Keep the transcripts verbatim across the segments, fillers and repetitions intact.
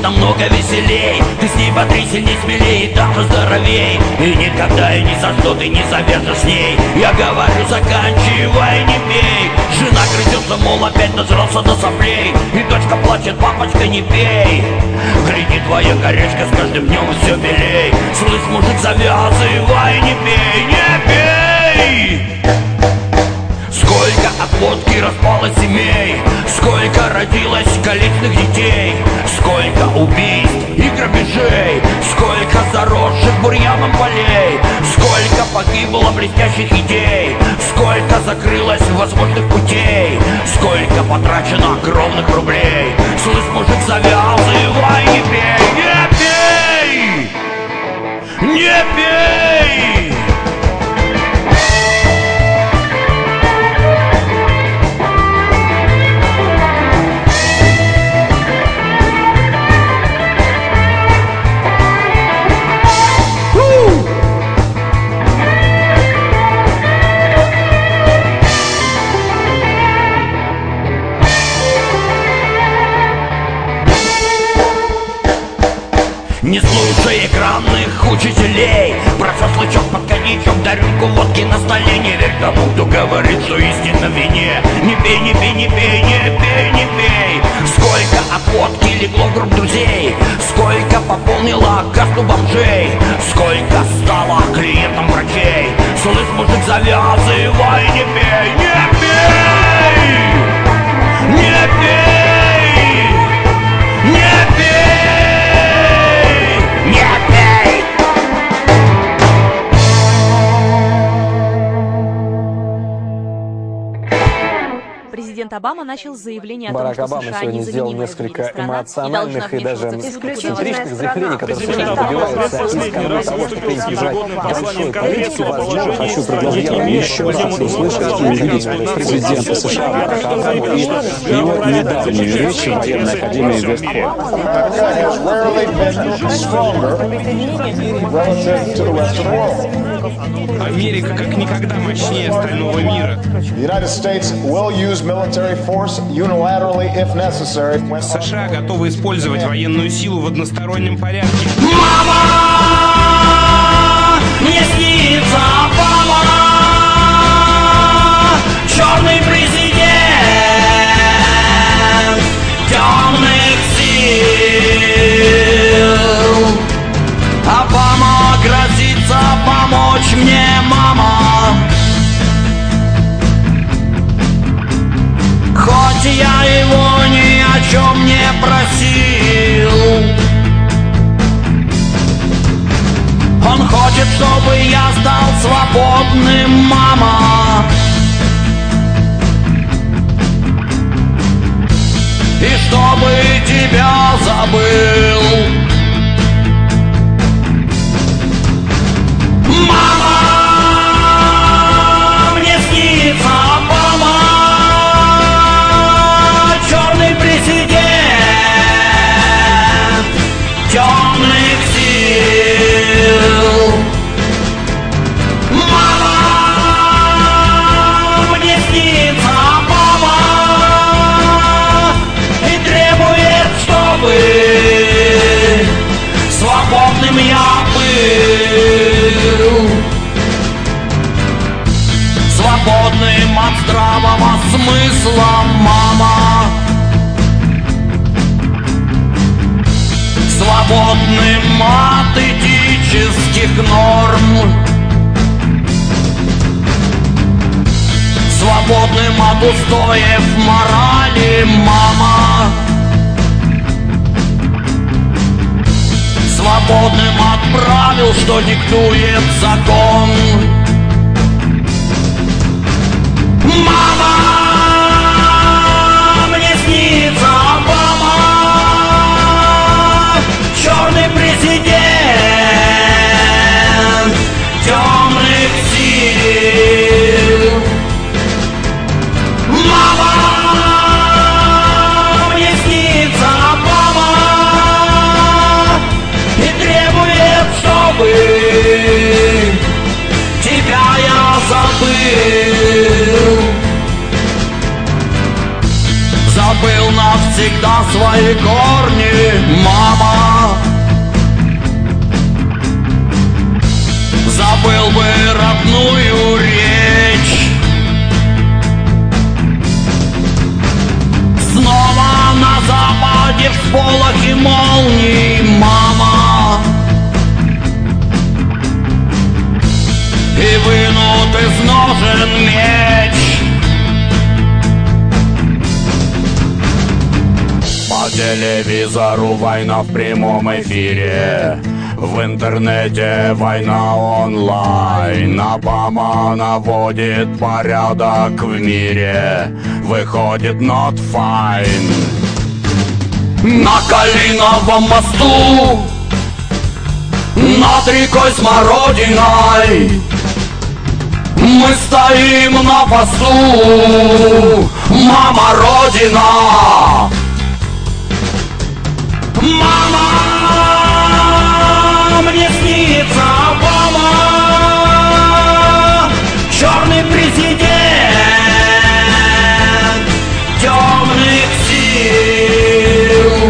намного веселей. Ты с ней бодрей, сильней, смелей и даже здоровей. И никогда и ни за что ты не завяжешь с ней. Я говорю, заканчивай, не пей. Жена грызется, мол, опять нажрался до соплей. И дочка плачет, папочка, не пей. Гляди, твоя корешка с каждым днем все белей. Слышь, мужик, завязывай, не пей, не пей. Сколько от водки распалось семей, сколько родилось количественных детей, сколько убийств и грабежей, сколько заросших бурьяном полей, сколько погибло блестящих идей, сколько закрылось возможных путей, сколько потрачено огромных рублей. Слышь, мужик, завязывай, не пей, не пей, не пей. Не слушай экранных учителей, про шашлычок под коньячок, да рюмку водки на столе. Не верь тому, кто говорит, что истина в вине. Не пей, не пей, не пей, не пей, не пей. Сколько от водки легло в гроб друзей, сколько пополнило касту бомжей, сколько стало клиентом врачей. Слышь, мужик, завязывай, не пей, не пей, не пей, не пей. Президент Обама начал заявление о том, Барак что Обама США сегодня сделал несколько эмоциональных и даже центричных заявлений, которые совершенно добиваются исконного того, чтобы избежать большой политики. Возможно, хочу предложить вам еще раз услышать и увидеть президента США Барака Обаму и его недавнюю речь в военной академии Вест-Пойнт. Америка как никогда мощнее остального мира. США готовы использовать военную силу в одностороннем порядке. Мама, мне снится Обама, черный президент темных сил. Обама грозится помочь мне, мама. Хоть я его ни о чем не просил. Он хочет, чтобы я стал свободным, мама. И чтобы тебя забыл. Мама, мне снится Обама, черный президент темных сил. Мама, мне снится Обама и требует, чтобы свободным я был. Свободным от здравого смысла, мама. Свободным от этических норм. Свободным от устоев морали, мама. Свободным от правил, что диктует закон. Мама, мне снится Обама, черный президент темных сил. Мама, мне снится Обама и требует, чтобы тебя я забыл. Забыл навсегда свои корни, мама. нужен меч. По телевизору война в прямом эфире, в интернете война онлайн. Обама наводит порядок в мире, выходит not fine. На Калиновом мосту над рекой Смородиной мы стоим на посту, мама Родина. Мама, мне снится Обама, черный президент темных сил.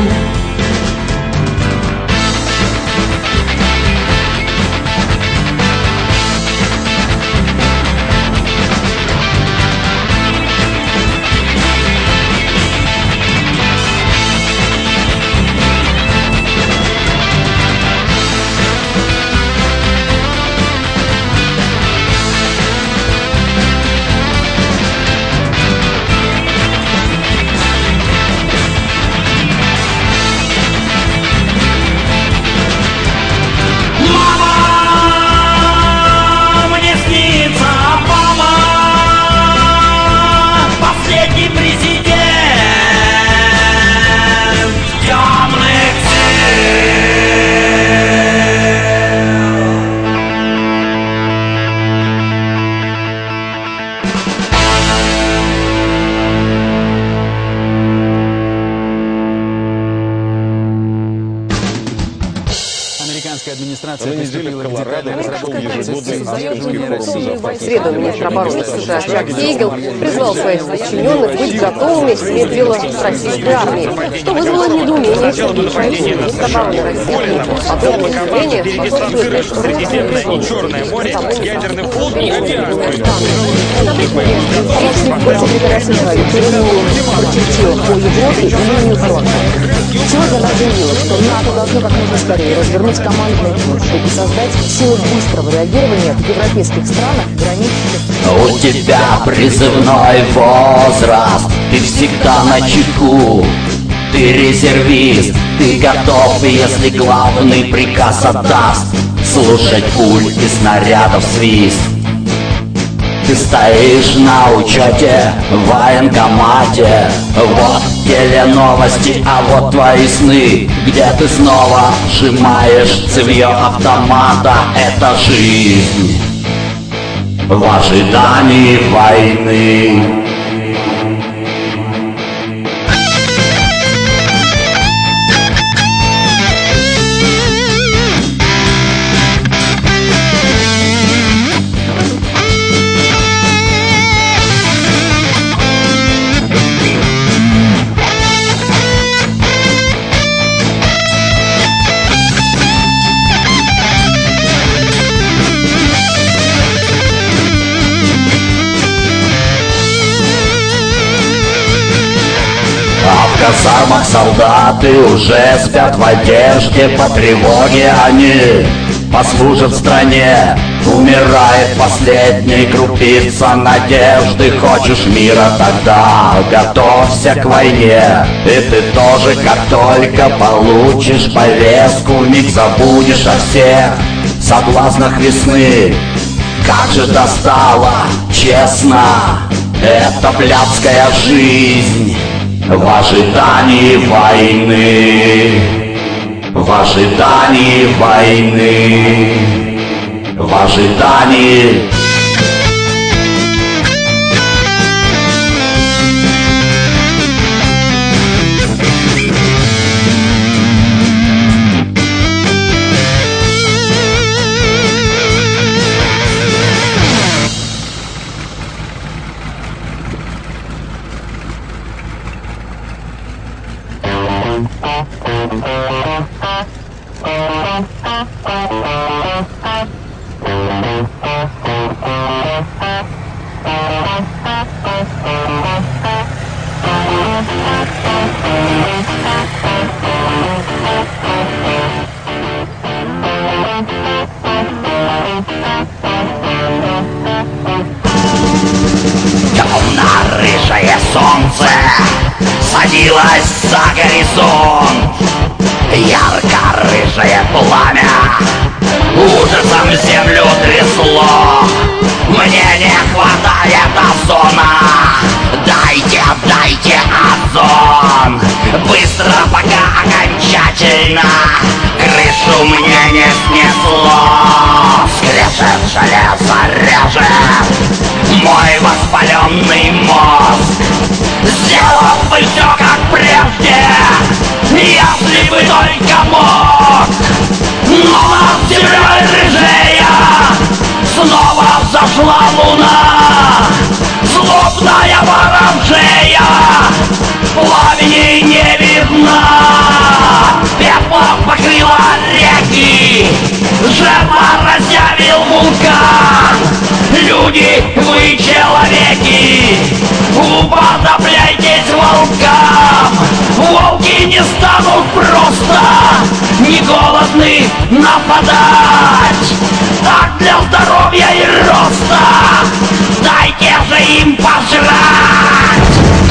Администрация приступила к декаде разработки В среду министр обороны США Чак Хейгел призвал своих подчиненных быть готовыми иметь дело с российской армией, что вызвало недоумение Сергея Шойгу. Министр обороны России подобное заявление способствует и Черное море, ядерный флот и авиацию. Секретаря США Виктория прочертила по Европе и линию фронта. Сегодня она заявила, что НАТО должно как можно скорее развернуть командные пункты, чтобы создать силы быстрого реагирования в европейских странах, граничащих. У тебя призывной возраст, ты всегда на чеку. Ты резервист, ты готов, если главный приказ отдаст. Слушать пуль и снарядов свист. Ты стоишь на учете в военкомате. Вот теленовости, а вот твои сны, где ты снова сжимаешь цевьё автомата. Это жизнь в ожидании войны. В казармах солдаты уже спят в одежде, по тревоге они послужат стране. Умирает последняя крупица надежды. Хочешь мира, тогда готовься к войне. И ты тоже, как только получишь повестку, вмиг забудешь о всех соблазнах весны. Как же достала, честно, эта блядская жизнь. В ожидании войны, в ожидании войны, в ожидании. Темно-рыжее солнце садилось за горизонт. Ярко-рыжее пламя ужасом землю трясло. Мне не хватает озона, дайте, дайте озон. Быстро, пока окончательно крышу мне не снесло. Скрежет железо режет мой воспаленный мозг. Сделал бы все как прежде, если бы только мог. Но над землей рыжея снова взошла луна. Злобная ворожея пламени не видна. Пеплом покрыла реки, жерло разъявил вулкан. Люди, вы человеки, уподобляйтесь волкам. Волки не станут просто не голодны нападать. Так для здоровья и роста дайте же им пожрать.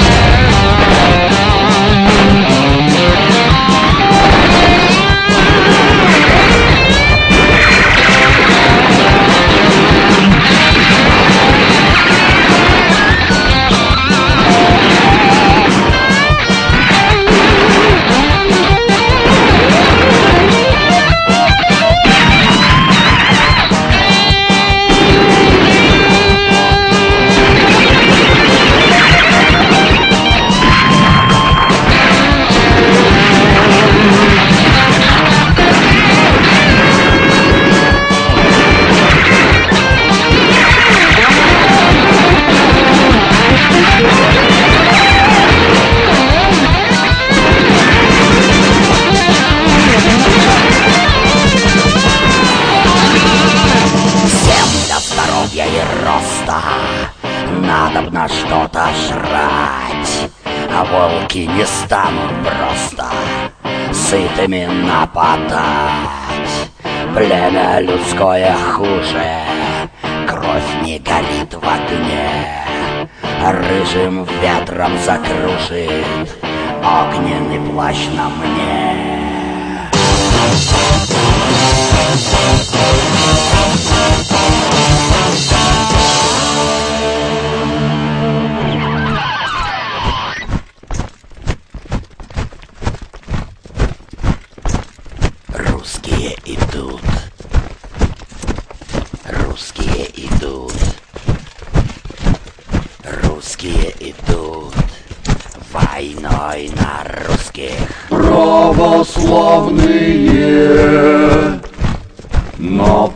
Надобно что-то жрать, а волки не станут просто сытыми нападать. Племя людское хуже, кровь не горит в огне, рыжим ветром закружит огненный плащ на мне. Русские идут, русские идут, русские идут войной на русских. Православные на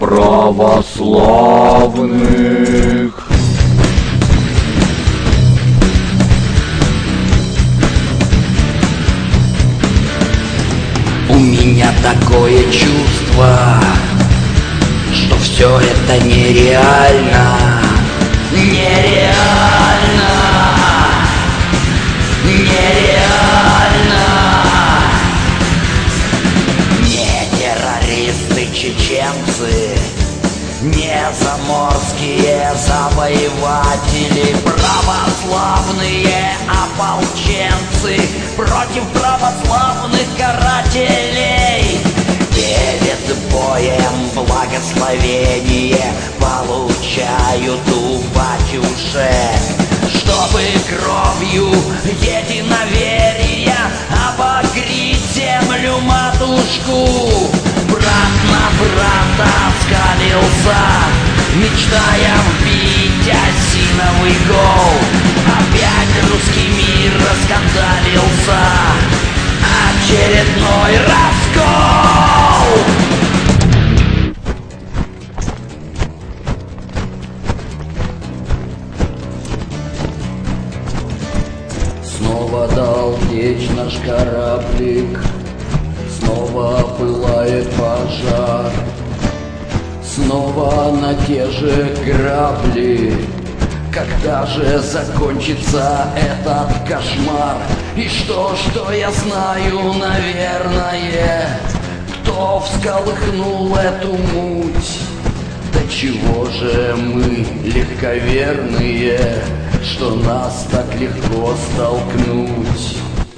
православных. У меня такое чувство, что все это нереально, нереально, нереально. Не террористы чеченцы, не заморские завоеватели, православные ополченцы против православных карателей. Перед боем благословение получают у батюшек, чтобы кровью единоверия обогреть землю матушку. Брат на брата скалился, мечтая вбить осиновый гол. Опять русский мир раскандалился, очередной раскол. Снова дал течь наш кораблик, снова пылает пожар, снова на те же грабли. Когда же закончится этот кошмар? И что, что я знаю, наверное, кто всколыхнул эту муть? До чего же мы легко настолько верные, что нас так легко столкнуть.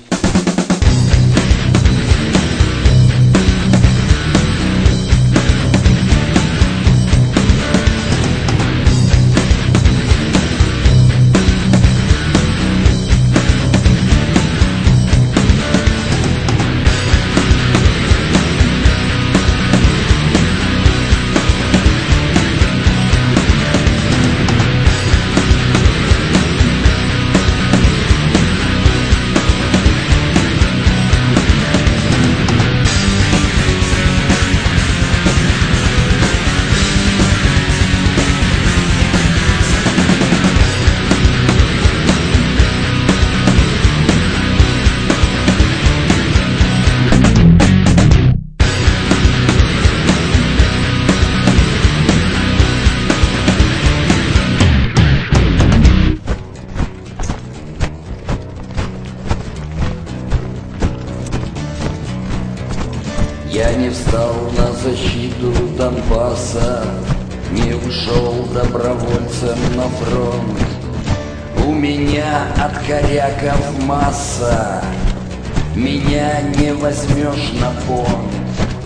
Я не встал на защиту Донбасса, не ушел добровольцем на фронт. У меня от коряков масса, меня не возьмешь на понт.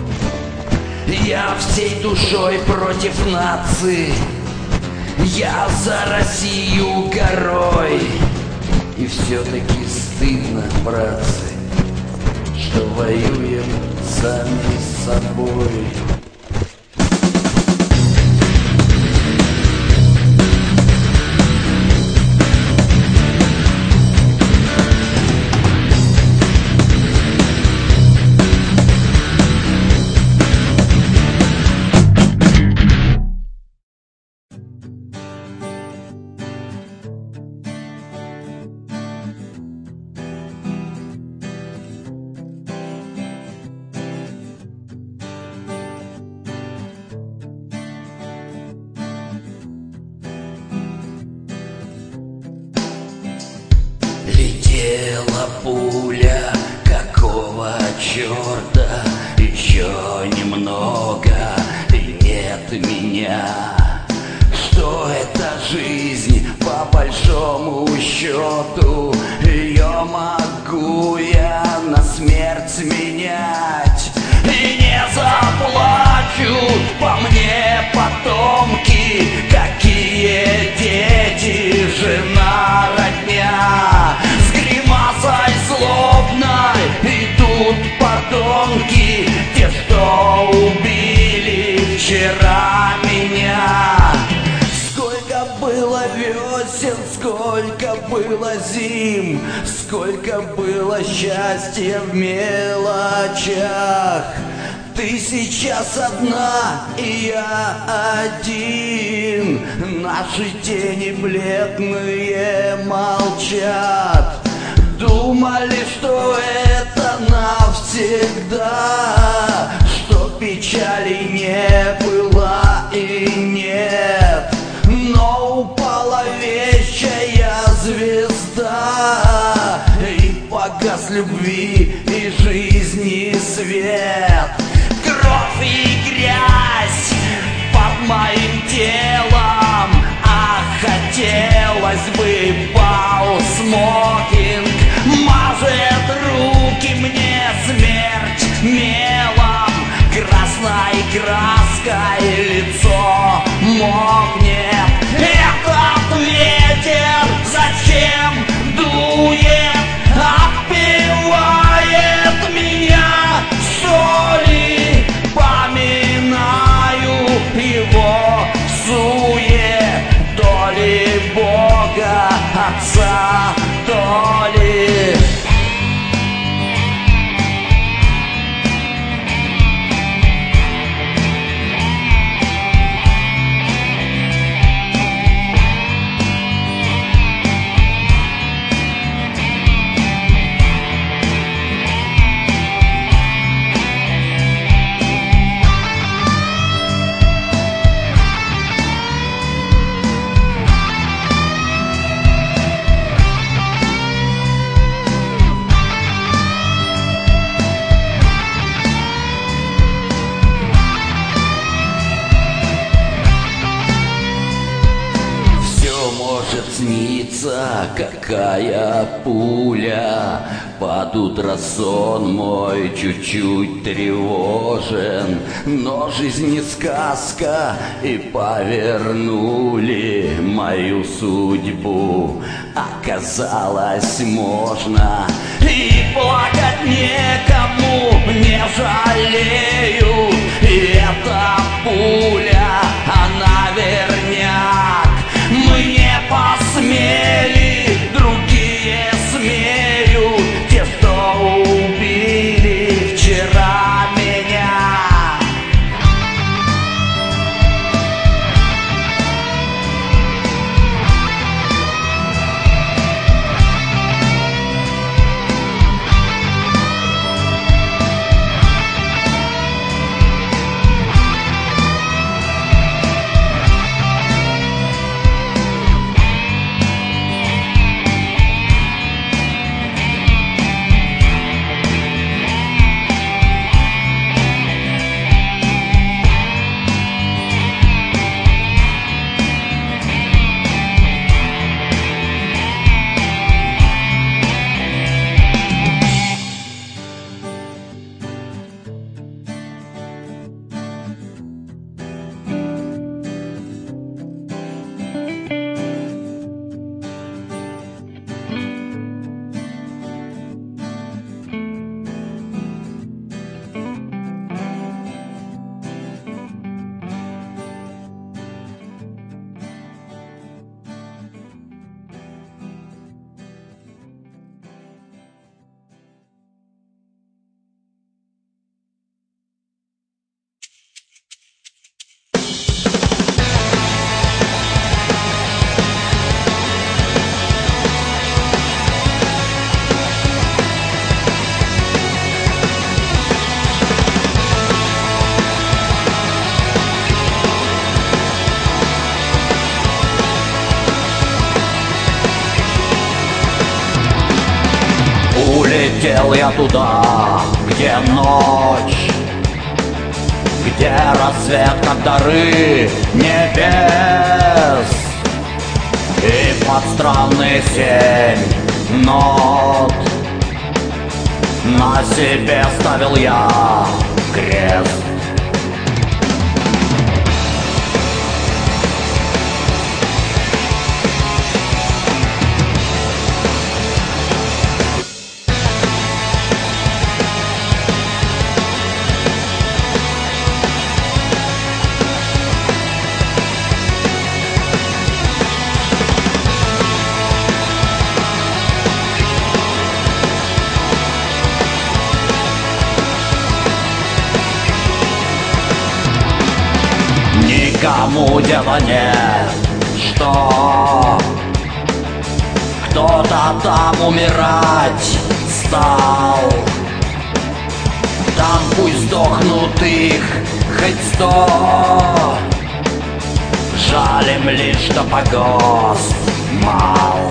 Я всей душой против нации, я за Россию горой. И все-таки стыдно, братцы, что воюем сами с собой. Летела пуля, какого черта? Еще немного, и нет меня. Что это жизнь, по большому счету? Ее могу я на смерть менять. И не заплачу по мне потомки, какие дети, жена, родня. Злобной идут подонки, те, что убили вчера меня. Сколько было весен, сколько было зим, сколько было счастья в мелочах. Ты сейчас одна, и я один. Наши тени бледные молчат. Думали, что это навсегда, что печали не было и нет. Но упала вещая звезда, и погас любви и жизни свет. Кровь и грязь под моим телом, а хотелось бы бал смокинг. Мажет руки мне смерть мелом, красной краской лицо мокнет. Этот ветер зачем дует, отпевает меня соли. Поминаю его в суе, то ли Бога Отца, то ли снится, какая пуля. Под утро сон мой чуть-чуть тревожен, но жизнь не сказка, и повернули мою судьбу. Оказалось, можно и плакать некому, не жалею. И эта пуля, она верняк. Мы не посмели, другие смеют, те, что убили вчера меня. Улетел я туда, где ночь, где рассвет, как дары небес. И под странные семь нот на себе ставил я крест. Никому дела нет, что кто-то там умирать стал. Там пусть сдохнут их хоть сто, жаль им лишь, что погост мал.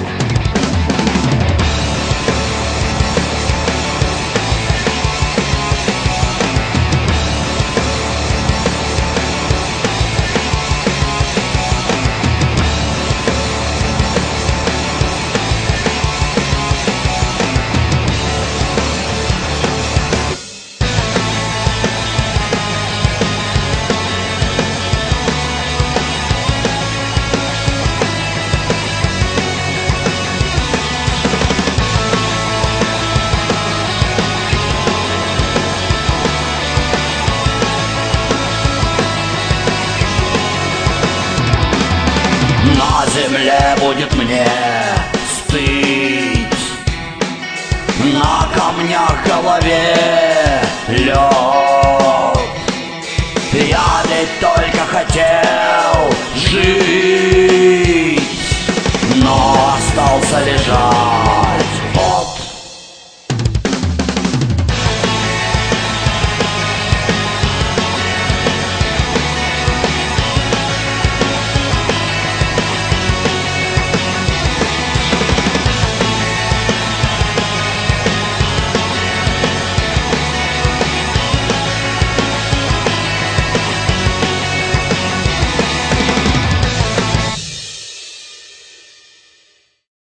На земле будет мне стыть, на камнях голове лед. Я ведь только хотел жить, но остался лежать под.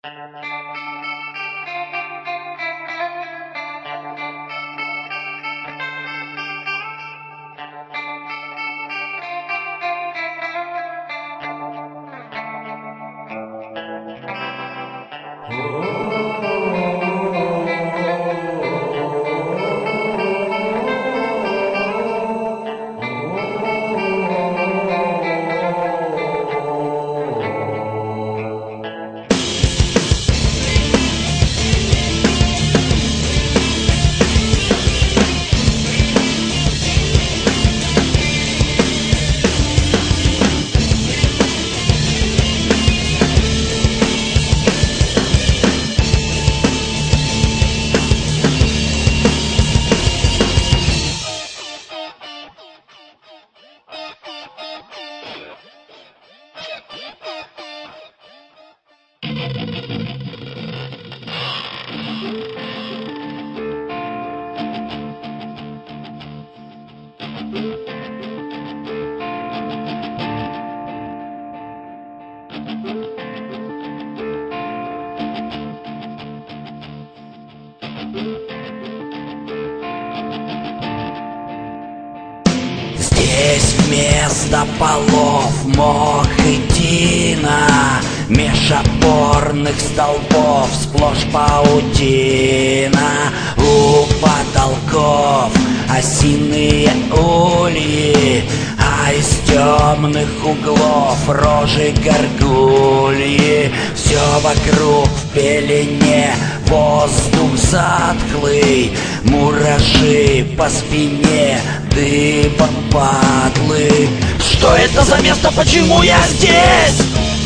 Здесь вместо полов мох и тина, меж опорных столбов сплошь паутина. У потолков осиные ульи, а из темных углов рожи горгульи. Все вокруг в пелене, воздух затхлый, мураши по спине дыбом падлы. Что это за место? Почему я здесь?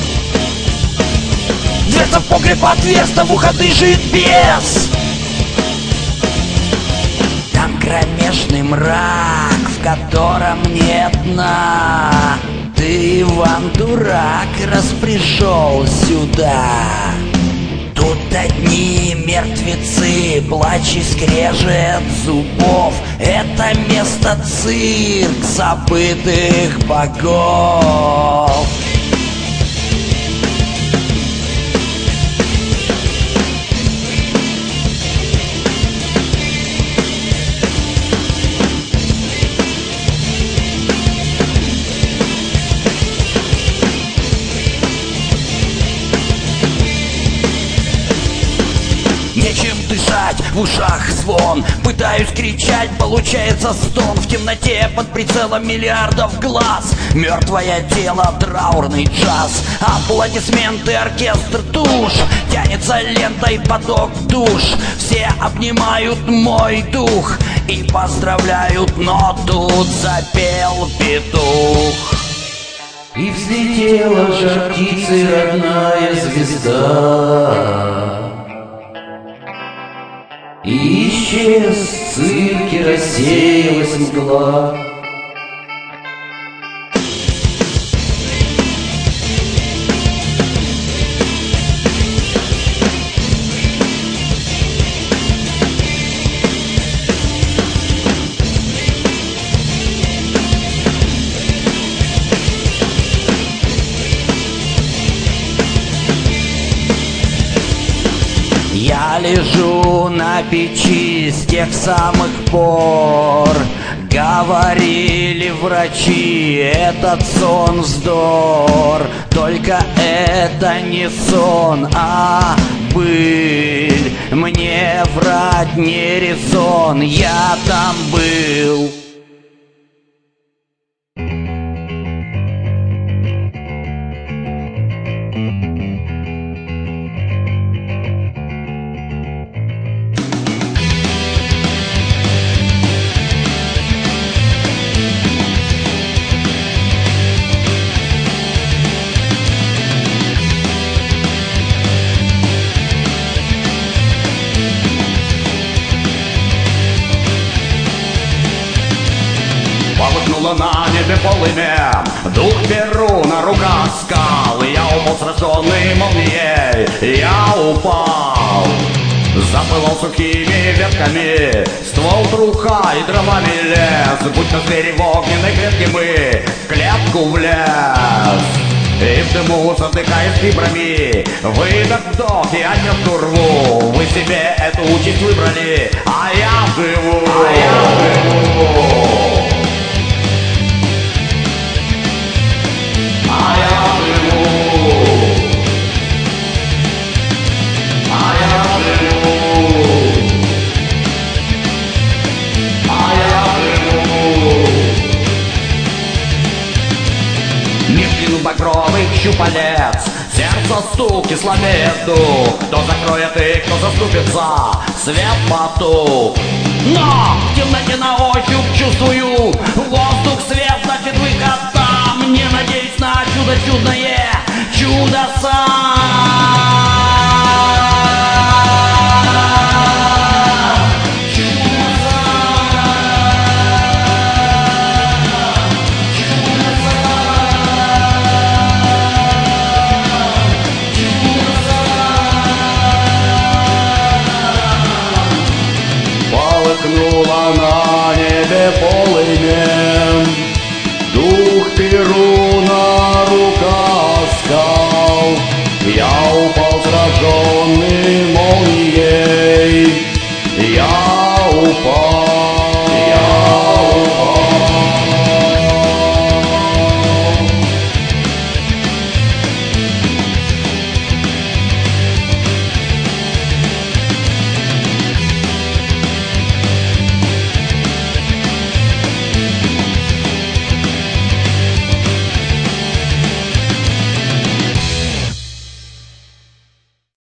Дверца в погреб отверста, в ухо дышит бес. Там кромешный мрак, в котором нет дна. Ты, Иван, дурак, раз пришел сюда. Тут одни мертвецы, плач и скрежет зубов. Это место цирк забытых богов. Нечем дышать, в ушах звон. Пытаюсь кричать, получается стон. В темноте под прицелом миллиардов глаз. Мертвое тело, траурный джаз. Аплодисменты, оркестр, туш. Тянется лентой поток душ. Все обнимают мой дух и поздравляют, но тут запел петух. И взлетела жар птицы родная звезда. И исчез в цирке, рассеялась мгла. Я лежу на печи с тех самых пор. Говорили врачи, этот сон вздор. Только это не сон, а быль. Мне врать не резон, я там был. Полыхнуло на небе полымя, дух Перу на руках скал. И я упал сраженный молнией, я упал. Запылал сухими ветками ствол труха и дровами лес. Будь то звери в огненной клетке, мы в клетку влез. И в дыму, затыкаясь фибрами, выдох, вдох, я не рву. Вы себе эту участь выбрали, а я живу, а я живу. А я живу, а я живу, а я живу. Между багровых щупалец сердце стук и слабеет дух. Кто закроет и кто заступится, свет потух. Но в темноте на ощупь чувствую воздух, свет, значит выход там. Не надеюсь на чудо чудное, чудо сам. Полыхнула на небе полымем, дух Перу на руках скал. Я упал сраженный молнией, я упал.